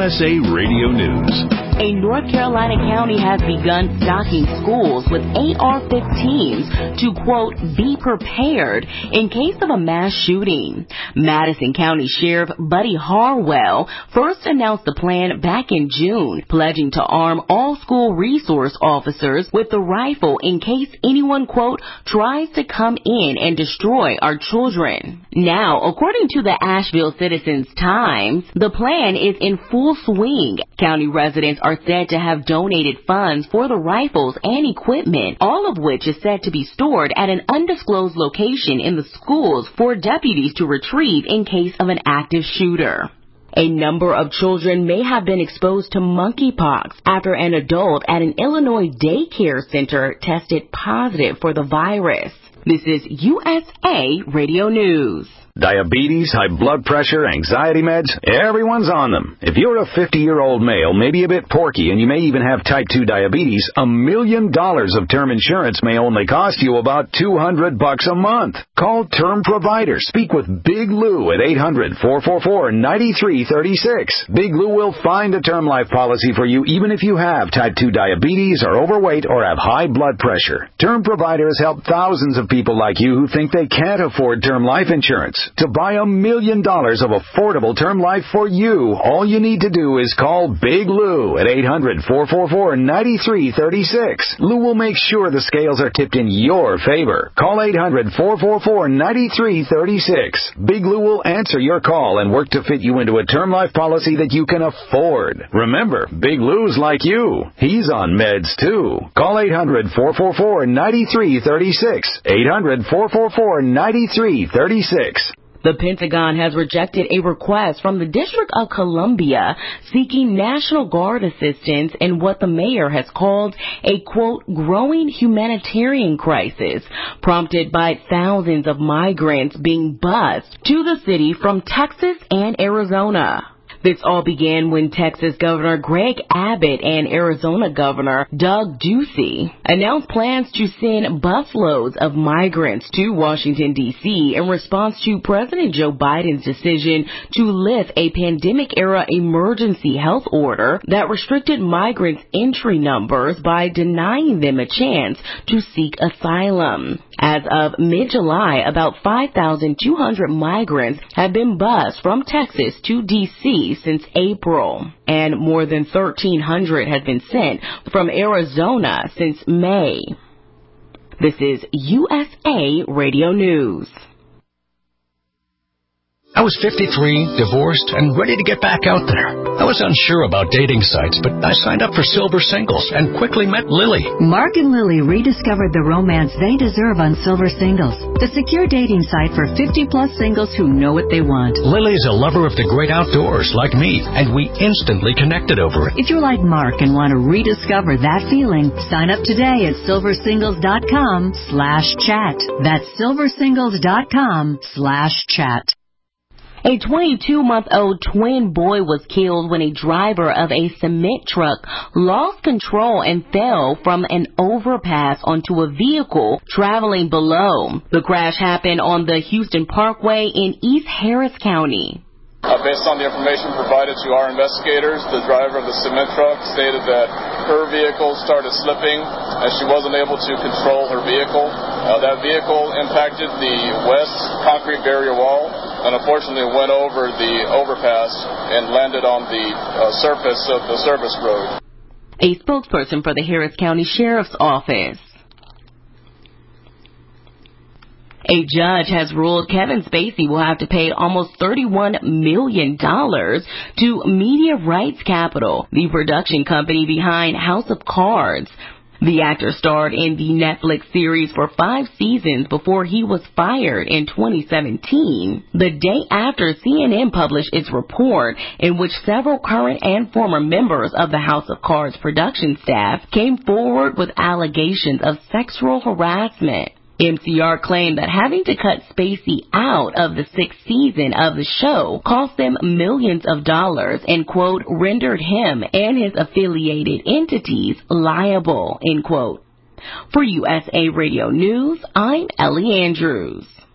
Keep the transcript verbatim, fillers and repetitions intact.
S A Radio News. A North Carolina county has begun stocking schools with A R fifteens to, quote, be prepared in case of a mass shooting. Madison County Sheriff Buddy Harwell first announced the plan back in June, pledging to arm all school resource officers with the rifle in case anyone, quote, tries to come in and destroy our children. Now, according to the Asheville Citizens Times, the plan is in full swing. County residents are said to have donated funds for the rifles and equipment, all of which is said to be stored at an undisclosed location in the schools for deputies to retrieve in case of an active shooter. A number of children may have been exposed to monkeypox after an adult at an Illinois daycare center tested positive for the virus. This is U S A Radio News. Diabetes, high blood pressure, anxiety meds, everyone's on them. If you're a fifty-year-old male, maybe a bit porky, and you may even have type two diabetes, a million dollars of term insurance may only cost you about two hundred bucks a month. Call Term Provider. Speak with Big Lou at eight hundred, four four four, nine three three six. Big Lou will find a term life policy for you even if you have type two diabetes, are overweight, or have high blood pressure. Term Provider has helped thousands of people like you who think they can't afford term life insurance. To buy a million dollars of affordable term life for you, all you need to do is call Big Lou at eight hundred, four four four, nine three three six. Lou will make sure the scales are tipped in your favor. Call eight hundred, four four four, nine three three six. Big Lou will answer your call and work to fit you into a term life policy that you can afford. Remember, Big Lou's like you. He's on meds too. Call eight hundred, four four four, nine three three six. eight hundred, four four four, nine three three six. The Pentagon has rejected a request from the District of Columbia seeking National Guard assistance in what the mayor has called a, quote, growing humanitarian crisis, prompted by thousands of migrants being bused to the city from Texas and Arizona. This all began when Texas Governor Greg Abbott and Arizona Governor Doug Ducey announced plans to send busloads of migrants to Washington, D C in response to President Joe Biden's decision to lift a pandemic-era emergency health order that restricted migrants' entry numbers by denying them a chance to seek asylum. As of mid-July, about five thousand two hundred migrants have been bused from Texas to D C since April, and more than thirteen hundred have been sent from Arizona since May. This is U S A Radio News. I was fifty-three, divorced, and ready to get back out there. I was unsure about dating sites, but I signed up for Silver Singles and quickly met Lily. Mark and Lily rediscovered the romance they deserve on Silver Singles, the secure dating site for fifty-plus singles who know what they want. Lily's a lover of the great outdoors like me, and we instantly connected over it. If you're like Mark and want to rediscover that feeling, sign up today at silversingles.com slash chat. That's silversingles.com slash chat. A twenty-two-month-old twin boy was killed when a driver of a cement truck lost control and fell from an overpass onto a vehicle traveling below. The crash happened on the Houston Parkway in East Harris County. Uh, based on the information provided to our investigators, the driver of the cement truck stated that her vehicle started slipping and she wasn't able to control her vehicle. Uh, that vehicle impacted the west concrete barrier wall and unfortunately went over the overpass and landed on the uh, surface of the service road. A spokesperson for the Harris County Sheriff's Office. A judge has ruled Kevin Spacey will have to pay almost thirty-one million dollars to Media Rights Capital, the production company behind House of Cards. The actor starred in the Netflix series for five seasons before he was fired in twenty seventeen, the day after C N N published its report in which several current and former members of the House of Cards production staff came forward with allegations of sexual harassment. M C R claimed that having to cut Spacey out of the sixth season of the show cost them millions of dollars and, quote, rendered him and his affiliated entities liable, end quote. For U S A Radio News, I'm Ellie Andrews.